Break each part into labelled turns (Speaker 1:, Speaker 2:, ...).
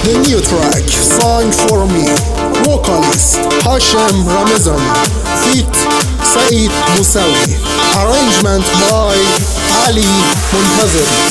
Speaker 1: The new track, Song for Me. Vocalist Hashem Ramazani. Feat Saeed Musawi. Arrangement by Ali Muntaziri.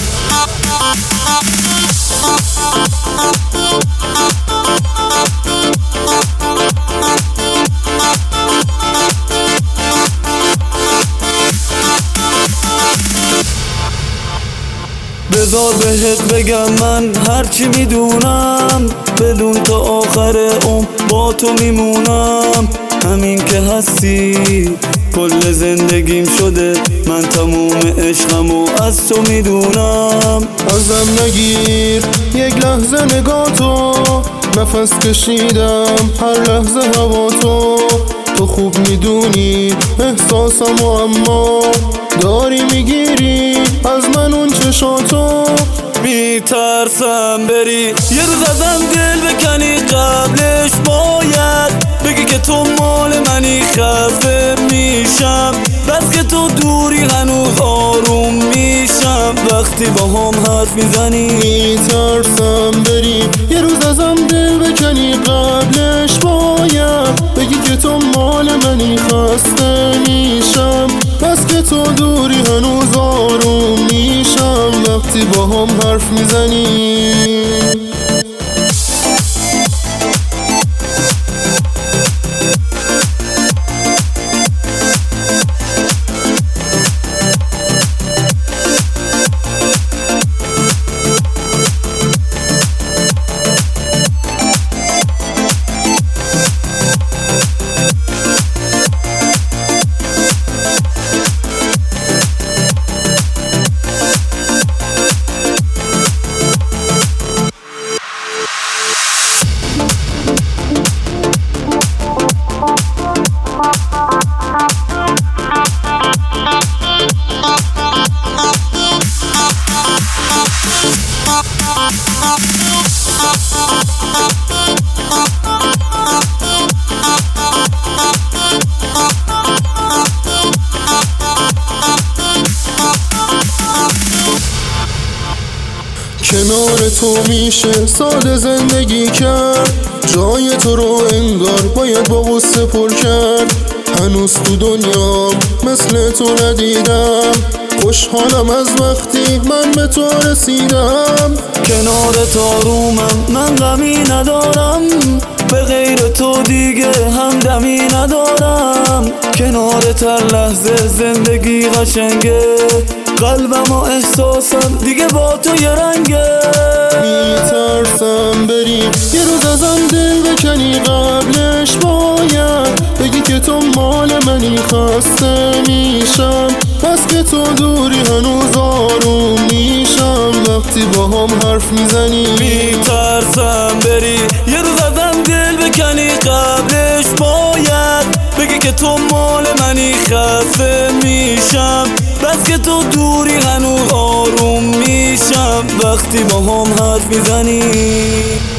Speaker 2: بذار بهت بگم من هرچی میدونم، بدون تا آخر با تو میمونم. همین که هستی کل زندگیم شده، من تموم عشقمو از تو میدونم.
Speaker 1: ازم نگیر یک لحظه نگاه تو، نفس کشیدم هر لحظه هوا تو خوب میدونی احساسمو، اما داری میگیری از من اون چشاتو.
Speaker 2: میترسم بری یه روز ازم دل بکنی، قبلش باید بگی که تو مال منی. خسته میشم بس که تو دوری، هنوز آروم میشم وقتی با هم حرف میزنی.
Speaker 1: میترسم بری یه روز ازم دل بکنی، قبلش باید بگی که تو مال منی. خسته میشم بس که تو دوری، هنوز آروم میشم وقتی با هم حرف میزنی. کنار تو میشه سال زندگی کرد، جای تو رو انگار باید با غصه پر کرد. هنوز تو دنیا مثل تو ندیدم، خوشحالم از وقتی من به تو رسیدم.
Speaker 2: کنار تو آرومم، من غمی ندارم، به غیر تو دیگه همدمی ندارم. کنارت هر لحظه زندگی قشنگه، قلبم و احساسم دیگه با تو یه رنگه.
Speaker 1: میترسم بری یه روز ازم دل بکنی، قبلش باید بگی که تو مال منی. خسته میشم بس که تو دوری، هنوز آروم میشم وقتی با هم حرف میزنی.
Speaker 2: میترسم بری یه روز ازم دل بکنی، قبلش باید بگی که تو مال منی. خسته میشم بس که تو دوری، هنوز آروم میشم وقتی با هم حرف میزنی.